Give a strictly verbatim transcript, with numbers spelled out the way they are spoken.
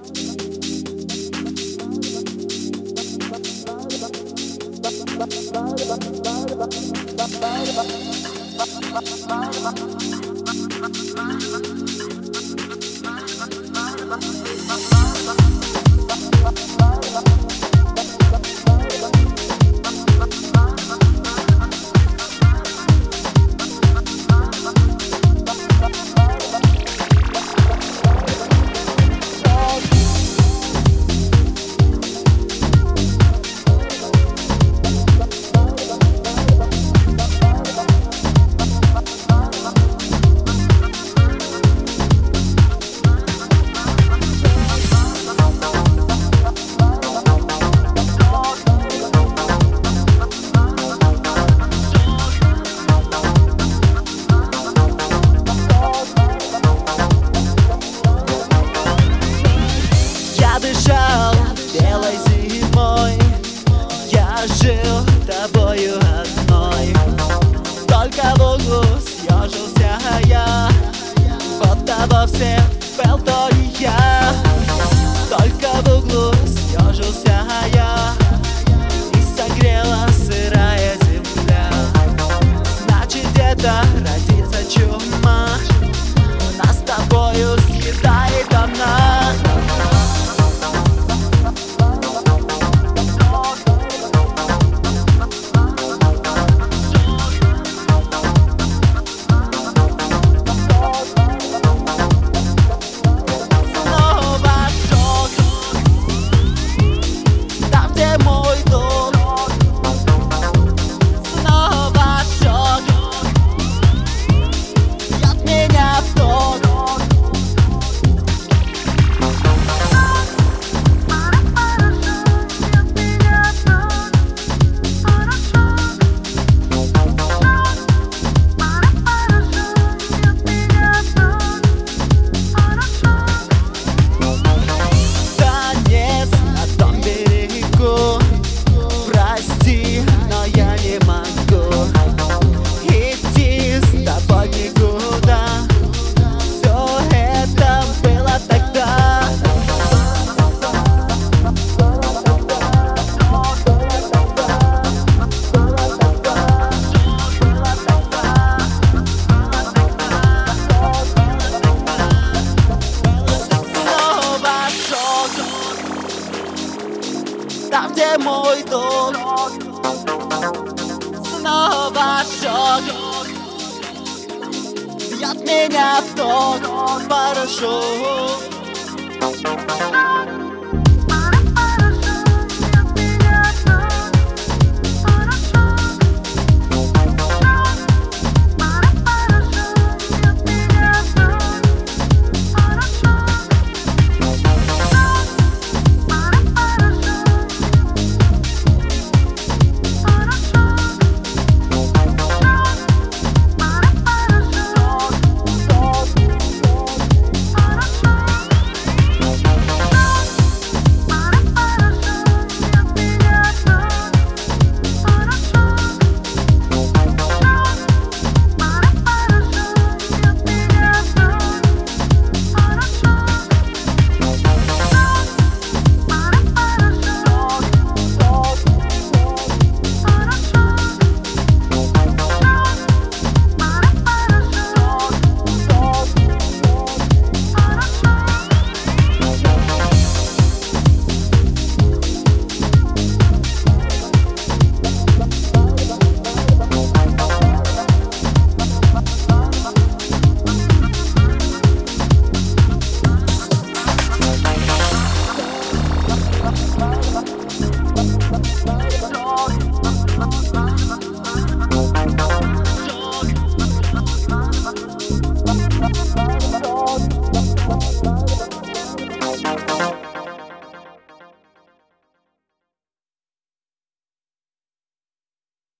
Дышал белой зимой, я жил тобою одной. Только в углу съежился я, будто вовсе был то не я. Только в углу съежился я, и согрела сырая земля. Значит, где-то родится чума, нас с тобою съедает она. Там, где мой дом, снова шок, бьет меня в ток порошок.